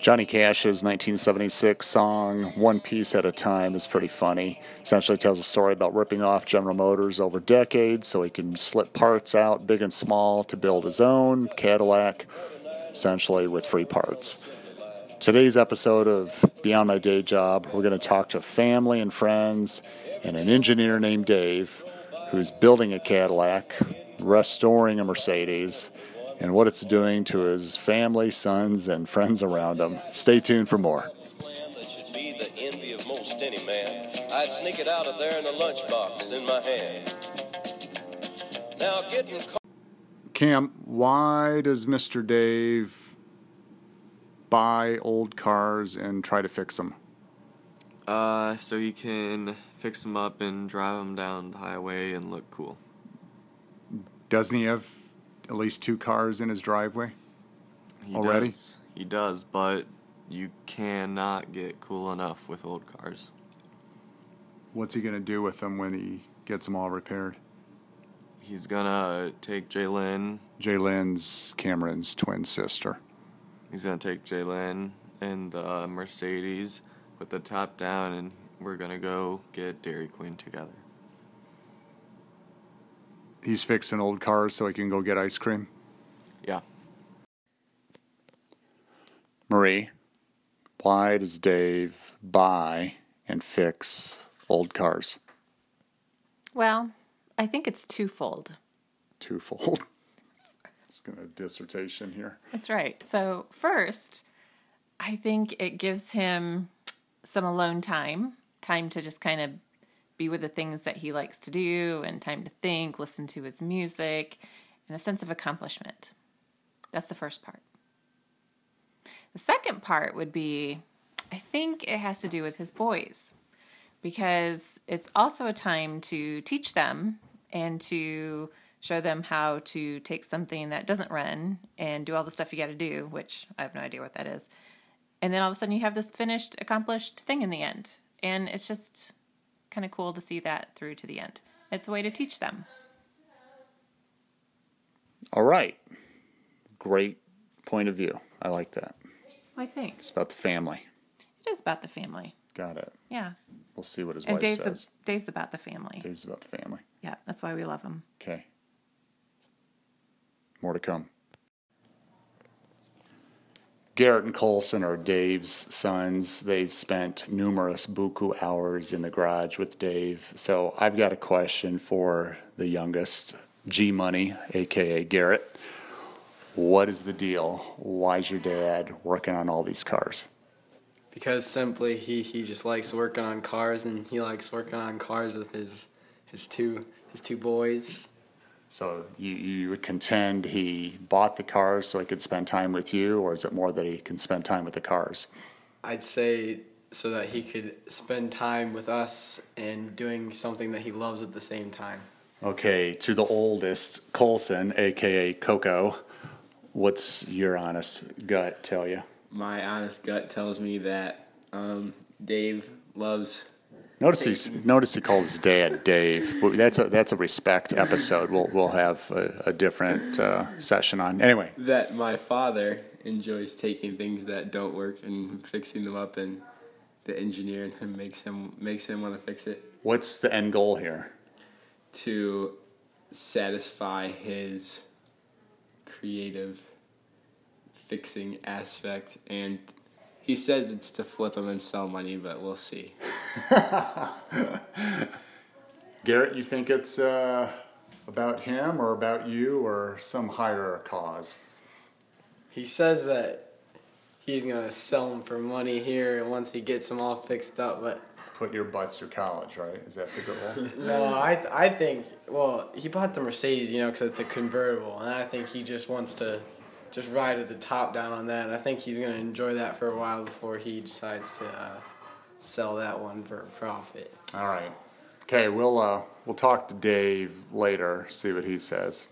Johnny Cash's 1976 song, One Piece at a Time, is pretty funny. Essentially tells a story about ripping off General Motors over decades so he can slip parts out, big and small, to build his own Cadillac, essentially with free parts. Today's episode of Beyond My Day Job, we're going to talk to family and friends and an engineer named Dave who's building a Cadillac, restoring a Mercedes, and what it's doing to his family, sons, and friends around him. Stay tuned for more. I'd sneak it out of there in a lunchbox in my hand. Now getting Cam, why does Mr. Dave buy old cars and try to fix them? So he can fix them up and drive them down the highway and look cool. Doesn't he have at least 2 cars in his driveway already? He does, but you cannot get cool enough with old cars. What's he going to do with them when he gets them all repaired? He's going to take Jaylynn. Jaylyn's Cameron's twin sister. He's going to take Jaylynn and the Mercedes with the top down, and we're going to go get Dairy Queen together. He's fixing old cars so he can go get ice cream? Yeah. Marie, why does Dave buy and fix old cars? Well, I think it's twofold. Twofold? It's going to dissertation here. That's right. So first, I think it gives him some alone time to just kind of be with the things that he likes to do, and time to think, listen to his music, and a sense of accomplishment. That's the first part. The second part would be, I think it has to do with his boys, because it's also a time to teach them and to show them how to take something that doesn't run and do all the stuff you got to do, which I have no idea what that is. And then all of a sudden you have this finished, accomplished thing in the end. And it's just kind of cool to see that through to the end. It's a way to teach them. All right. Great point of view. I like that. I think. It's about the family. It is about the family. Got it. Yeah. We'll see what his and wife says. Dave's about the family. Dave's about the family. Yeah, that's why we love him. Okay. More to come. Garrett and Colson are Dave's sons. They've spent numerous buku hours in the garage with Dave. So I've got a question for the youngest, G Money, a.k.a. Garrett. What is the deal? Why's your dad working on all these cars? Because simply he just likes working on cars, and he likes working on cars with his two boys. So you would contend he bought the cars so he could spend time with you, or is it more that he can spend time with the cars? I'd say so that he could spend time with us and doing something that he loves at the same time. Okay, to the oldest, Colson, a.k.a. Coco, what's your honest gut tell you? My honest gut tells me that Dave loves... Notice he called his dad Dave. That's a respect episode. We'll have a different session on. Anyway, that my father enjoys taking things that don't work and fixing them up, and the engineer in him makes him want to fix it. What's the end goal here? To satisfy his creative fixing aspect, and he says it's to flip them and sell money, but we'll see. Garrett, you think it's about him or about you or some higher cause? He says that he's going to sell them for money here once he gets them all fixed up, but... Put your butts through college, right? Is that the goal? No, I think, well, he bought the Mercedes, because it's a convertible, and I think he just wants to just ride with the top down on that, and I think he's going to enjoy that for a while before he decides to sell that one for a profit. All right. Okay, we'll talk to Dave later, see what he says.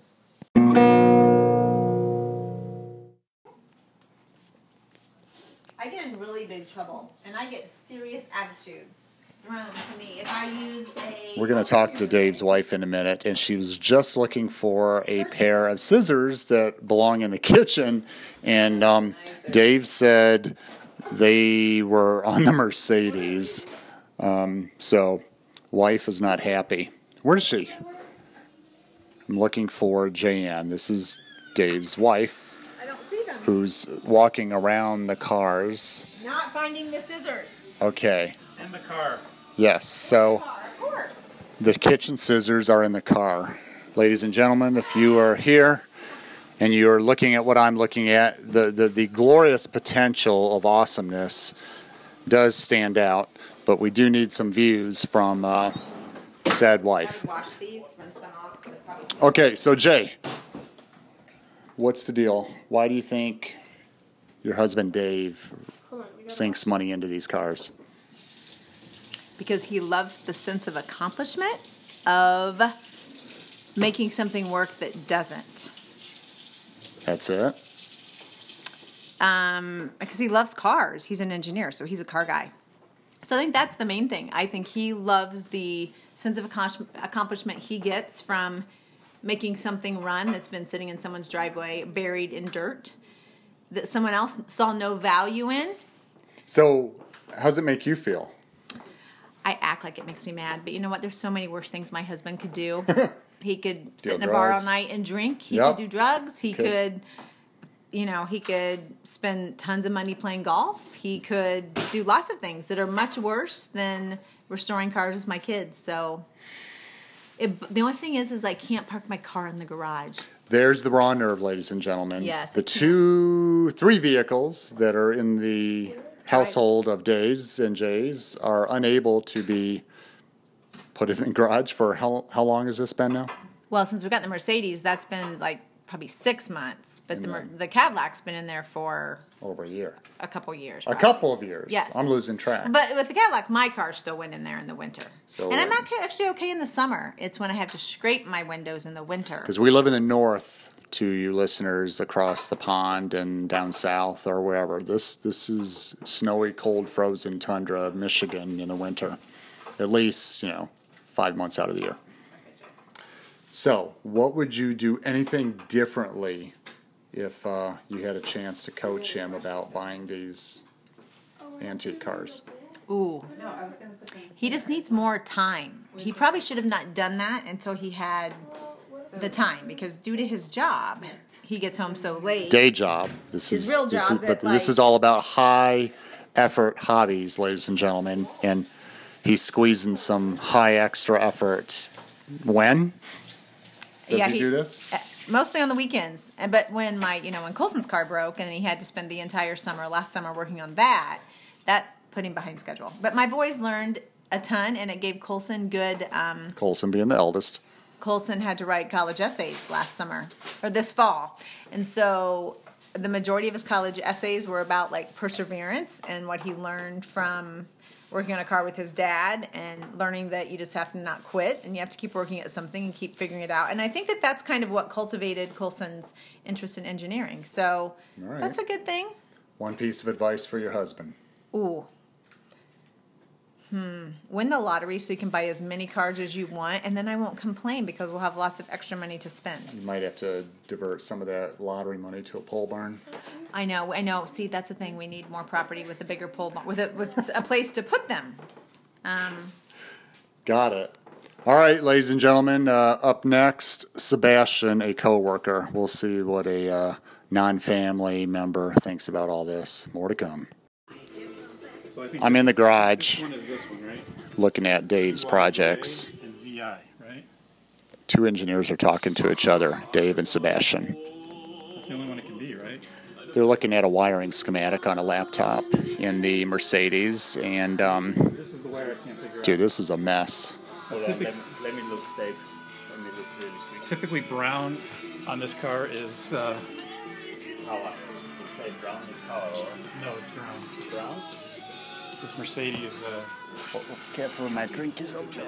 I get in really big trouble, and I get serious attitude thrown to me if I use a... We're going to talk to Dave's wife in a minute, and she was just looking for a pair of scissors that belong in the kitchen, and Dave said, They were on the Mercedes, so wife is not happy. Where is she? I'm looking for Jan. This is Dave's wife, I don't see them. who's walking around the cars. Not finding the scissors. Okay. In the car. Yes, so Of course. the kitchen scissors are in the car. Ladies and gentlemen, if you are here and you're looking at what I'm looking at, the glorious potential of awesomeness does stand out, but we do need some views from said wife. Wash these, rinse them off. Okay, so Jay, what's the deal? Why do you think your husband Dave sinks money into these cars? Because he loves the sense of accomplishment of making something work that doesn't. That's it? Because he loves cars. He's an engineer, so he's a car guy. So I think that's the main thing. I think he loves the sense of accomplishment he gets from making something run that's been sitting in someone's driveway, buried in dirt, that someone else saw no value in. So, how does it make you feel? I act like it makes me mad, but you know what? There's so many worse things my husband could do. He could sit in a bar all drugs. night and drink. He Yep. could do drugs. He Could. he could spend tons of money playing golf. He could do lots of things that are much worse than restoring cars with my kids. So the only thing is I can't park my car in the garage. There's the raw nerve, ladies and gentlemen. Yes, The I can't. 3 vehicles that are in the household of Dave's and Jay's are unable to be put in the garage for how long has this been now? Well, since we got the Mercedes, that's been like probably 6 months. But the Cadillac's been in there for Over a year. a couple years. A probably. couple of years. Yes. I'm losing track. But with the Cadillac, my car still went in there in the winter. So, and I'm actually okay in the summer. It's when I have to scrape my windows in the winter. Because we live in the north, to you listeners across the pond and down south or wherever. This is snowy, cold, frozen tundra of Michigan in the winter. At least, 5 months out of the year. So, what would you do anything differently if you had a chance to coach him about buying these antique cars? Ooh. He just needs more time. He probably should have not done that until he had the time, because due to his job, he gets home so late. Day job. His real job but that, this is all about high effort hobbies, ladies and gentlemen, and he's squeezing some high extra effort. When does he do this? Mostly on the weekends. But when when Colson's car broke and he had to spend the entire last summer working on that put him behind schedule. But my boys learned a ton, and it gave Colson good. Colson being the eldest. Colson had to write college essays last summer or this fall, and so the majority of his college essays were about perseverance and what he learned from working on a car with his dad, and learning that you just have to not quit and you have to keep working at something and keep figuring it out. And I think that that's kind of what cultivated Colson's interest in engineering. So right. That's a good thing. One piece of advice for your husband. Ooh. Win the lottery so you can buy as many cars as you want, and then I won't complain because we'll have lots of extra money to spend. You might have to divert some of that lottery money to a pole barn. I know. See, that's the thing. We need more property with a bigger pole barn, with a place to put them. Got it. All right, ladies and gentlemen, up next, Sebastian, a coworker. We'll see what a non-family member thinks about all this. More to come. So I think I'm in the this garage one is this one, right? looking at Dave's projects. And VI, right? Two engineers are talking to each other, Dave and Sebastian. That's the only one it can be, right? They're looking at a wiring schematic on a laptop in the Mercedes, and This is the wire I can't figure dude, this is a mess. Hold on, let me look, Dave. Let me look really quick. out. Typically brown on this car is, Power. It says brown is power or no, it's brown. brown? This Mercedes, Careful, my drink is over there.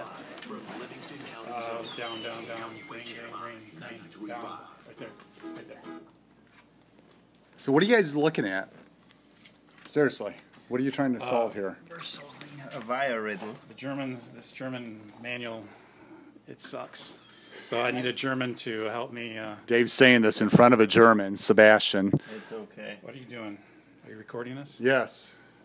down, green, down, right there. So what are you guys looking at? Seriously, what are you trying to solve here? We're solving a wire riddle. This German manual, it sucks. So I need a German to help me. Dave's saying this in front of a German, Sebastian. It's okay. What are you doing? Are you recording this? Yes.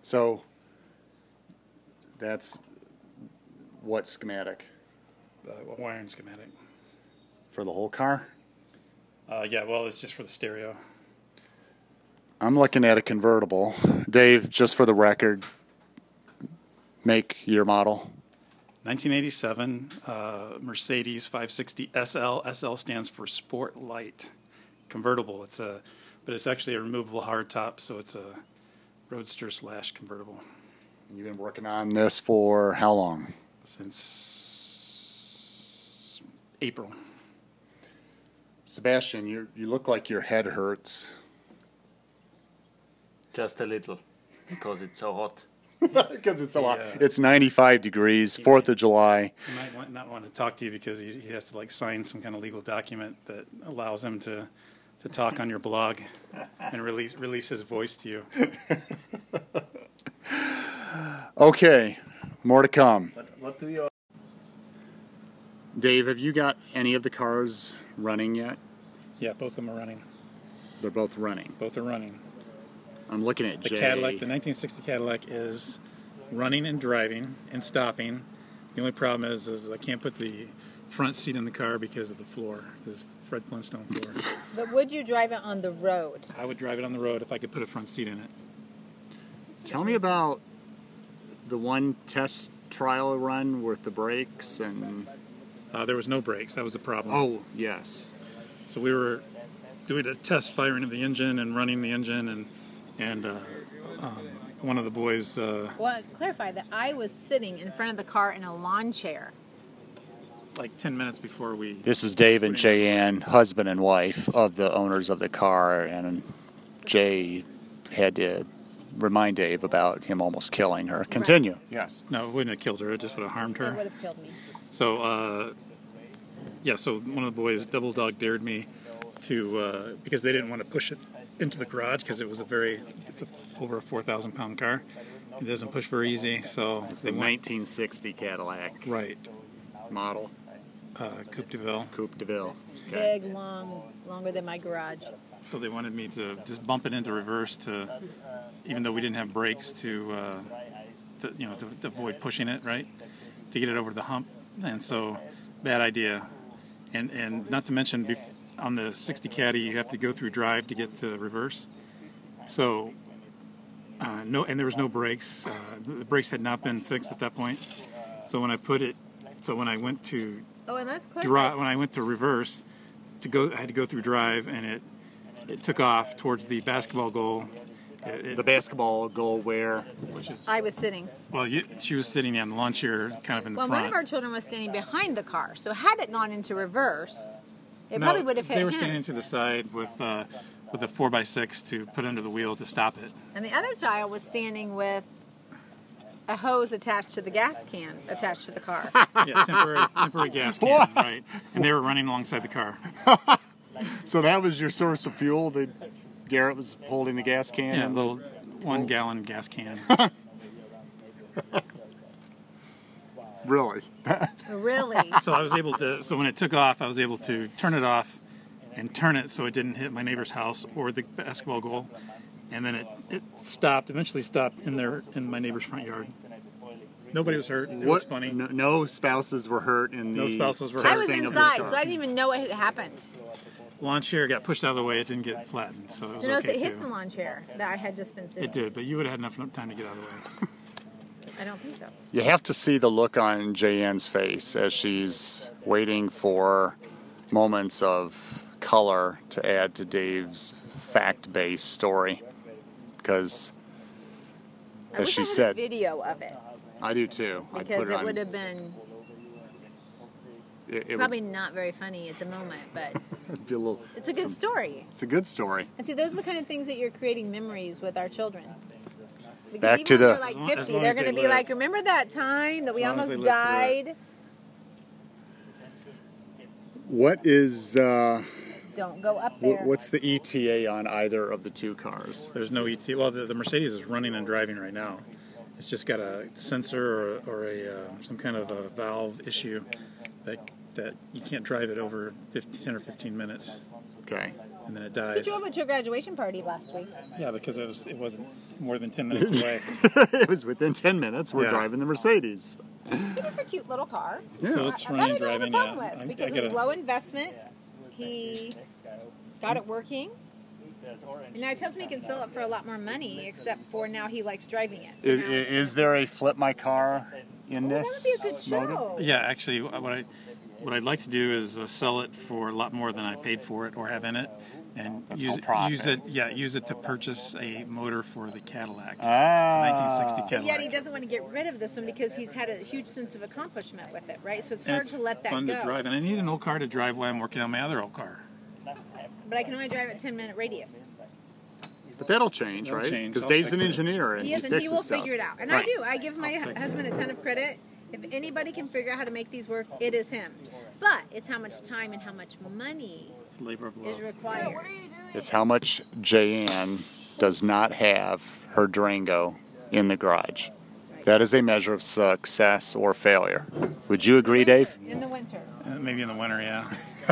So that's what schematic? Wiring schematic. For the whole car? Yeah, well, it's just for the stereo. I'm looking at a convertible. Dave, just for the record, make, year, model. 1987 Mercedes 560 SL. SL stands for Sport Light. Convertible. But it's actually a removable hardtop, so it's a roadster / convertible. You've been working on this for how long? Since April. Sebastian, you look like your head hurts. Just a little, because it's so hot. Because it's so hot. It's 95 degrees, 4th of July. He might not want to talk to you because he has to like sign some kind of legal document that allows him to talk on your blog and release his voice to you. Okay, more to come. What do you... Dave, have you got any of the cars running yet? Yeah, both of them are running. They're both running. Both are running. I'm looking at The Jay. Cadillac, the 1960 Cadillac is running and driving and stopping. The only problem is I can't put the front seat in the car because of the floor, because Fred Flintstone floor. But would you drive it on the road? I would drive it on the road if I could put a front seat in it. Tell me about the one test trial run with the brakes and... There was no brakes. That was the problem. Oh, yes. So we were doing a test firing of the engine and running the engine, and one of the boys... Well, clarify that I was sitting in front of the car in a lawn chair. like 10 minutes before we... This is Dave and Jay-Ann, husband and wife of the owners of the car, and Jay had to remind Dave about him almost killing her. Continue. Right. Yes. No, it wouldn't have killed her. It just would have harmed her. It would have killed me. So, so one of the boys, Double Dog, dared me to, because they didn't want to push it into the garage because it's over a 4,000-pound car. It doesn't push very easy, so... It's the 1960 Cadillac. Right. Model. Coupe de Ville. Coupe de Ville. Okay. Big, longer than my garage. So they wanted me to just bump it into reverse even though we didn't have brakes to avoid pushing it, right? To get it over the hump. And so, bad idea. And not to mention, on the 60 Caddy, you have to go through drive to get to reverse. So, and there was no brakes. The brakes had not been fixed at that point. So when I went to when I went to reverse, I had to go through drive, and it took off towards the basketball goal. The basketball goal where? I was sitting. Well, she was sitting on the lawn chair, kind of in the front. Well, one of our children was standing behind the car, so had it gone into reverse, probably would have hit him. They were standing to the side with a 4x6 to put under the wheel to stop it. And the other child was standing with a hose attached to the gas can attached to the car. Yeah, temporary gas can, right? And they were running alongside the car. So that was your source of fuel? Garrett was holding the gas can? Yeah, a little 1-gallon gas can. Really? Really? So I was able to. So when it took off, I was able to turn it off and turn it so it didn't hit my neighbor's house or the basketball goal. And then it stopped. Eventually stopped in my neighbor's front yard. Nobody was hurt. It was funny. No spouses were hurt in the. No spouses were hurt. I was inside, so I didn't even know what had happened. Lawn chair got pushed out of the way. It didn't get flattened, so it was okay it too. hit the lawn chair that I had just been sitting. It did, but you would have had enough time to get out of the way. I don't think so. You have to see the look on Jay-Ann's face as she's waiting for moments of color to add to Dave's fact-based story. Because, as she said, a video of it. I do too. Because it would have been probably not very funny at the moment, but it's a good story. It's a good story. And see, those are the kind of things that you're creating memories with our children. Because Back to when the. they're like 50, they're going to be like, remember that time that we almost died? What is. Don't go up there. What's the ETA on either of the two cars? There's no ETA. Well, the Mercedes is running and driving right now. It's just got a sensor or some kind of a valve issue that you can't drive it over 10 or 15 minutes. Okay. and then it You dies. drove it to a graduation party last week. Yeah, because it wasn't more than 10 minutes away. It was within 10 minutes. We're Yeah. driving the Mercedes. But it's a cute little car. So it's That running, I don't have a driving. problem Yeah, with because it was low investment. He got it working. And now he tells me he can sell it for a lot more money, except for now he likes driving it. So now it's- Is there a flip my car in that this? would be a good motor? show. Yeah, actually, what I'd like to do is sell it for a lot more than I paid for it or have in it, and That's use called profit. use it to purchase a motor for the Cadillac, Ah. 1960 But Cadillac. yet he doesn't want to get rid of this one because he's had a huge sense of accomplishment with it, right? So it's And hard it's to let that fun go. to drive, and I need an old car to drive while I'm working on my other old car. But I can only drive at 10-minute radius. But that'll change, That'll right? change. Because I'll Dave's fix an it. engineer and He he is, and fixes he will stuff. figure it out. And Right. I do. I give my I'll fix husband a ton of credit. If anybody can figure out how to make these work, it is him. But it's how much time and how much money It's a labor of is love. required. It's how much Jayanne does not have her Durango in the garage. That is a measure of success or failure. Would you agree, Dave? In the winter. Maybe in the winter, yeah.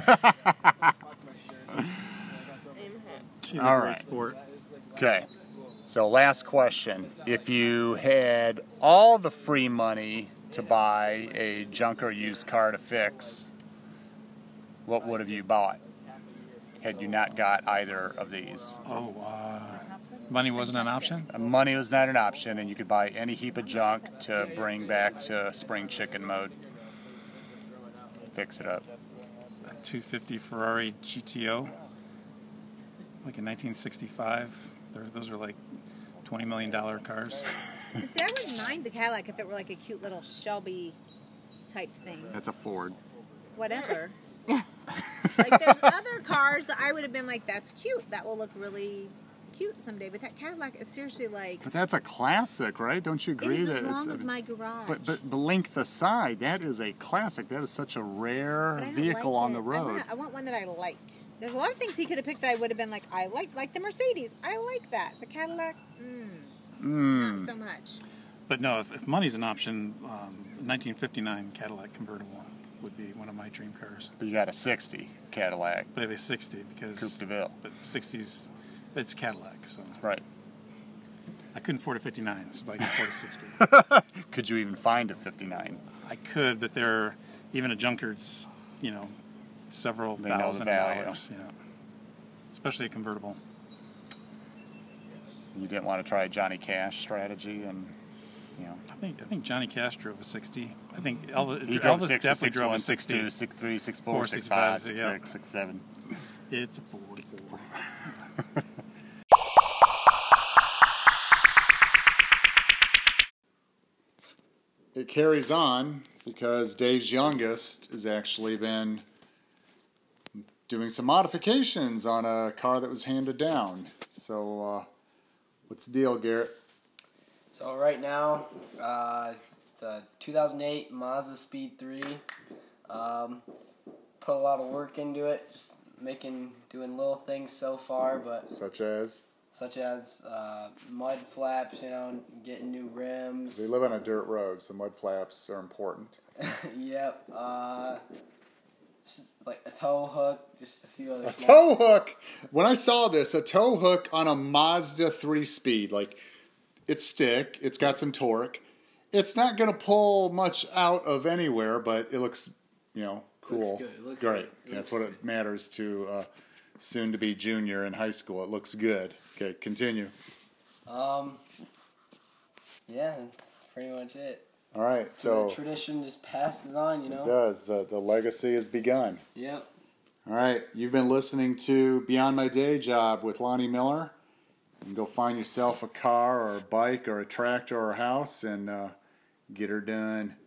She's All a great right. sport. Okay. So last question. If you had all the free money to buy a junk or used car to fix, what would have you bought had you not got either of these? Oh, money wasn't an option? Money was not an option, and you could buy any heap of junk to bring back to spring chicken mode. Fix it up. A 250 Ferrari GTO, like in 1965. Those are like $20 million cars. See, I wouldn't mind the Cadillac if it were like a cute little Shelby type thing. That's a Ford. Whatever. Like there's other cars that I would have been like, that's cute. That will look really cute someday. But that Cadillac is seriously like, But that's a classic, right? Don't you it agree is that as long it's as my garage. But the length aside, that is a classic. That is such a But rare I don't vehicle like on the it. road. I want one that I like. There's a lot of things he could have picked that I would have been like, I like the Mercedes. I like that. The Cadillac, not so much. But no, if money's an option, 1959 Cadillac convertible would be one of my dream cars. But you got a 60 Cadillac. But I have a 60 because Coupe de Ville. But 60s, it's Cadillac, so Right. I couldn't afford a 59, so I could afford a 60. Could you even find a 59? I could, but they're even a junker's, several They know the thousand value. dollars. Yeah, especially a convertible. You didn't want to try a Johnny Cash strategy and, I think Johnny Cash drove a 60. I think Elvis, he drove Elvis 60, definitely drove a 61, 60. 62, 63, 64, 4, 65, 65, 66, 67. It's a 44. It carries on because Dave's youngest has actually been doing some modifications on a car that was handed down. So, what's the deal, Garrett? So right now, the 2008 Mazda Speed 3. Put a lot of work into it, just doing little things so far, but Such as? mud flaps, getting new rims. We live on a dirt road, so mud flaps are important. Yep. Just like a tow hook, just a few other. A tow hook! When I saw this, a tow hook on a Mazda 3-speed, like, it's stick, it's got some torque. It's not going to pull much out of anywhere, but it looks, cool. Looks good. It looks Great. good. That's what it matters to soon-to-be junior in high school. It looks good. Okay, continue. Yeah, that's pretty much it. All right, So so the tradition just passes on, it does. The legacy has begun. Yep. All right, you've been listening to Beyond My Day Job with Lonnie Miller. You can go find yourself a car or a bike or a tractor or a house and get her done.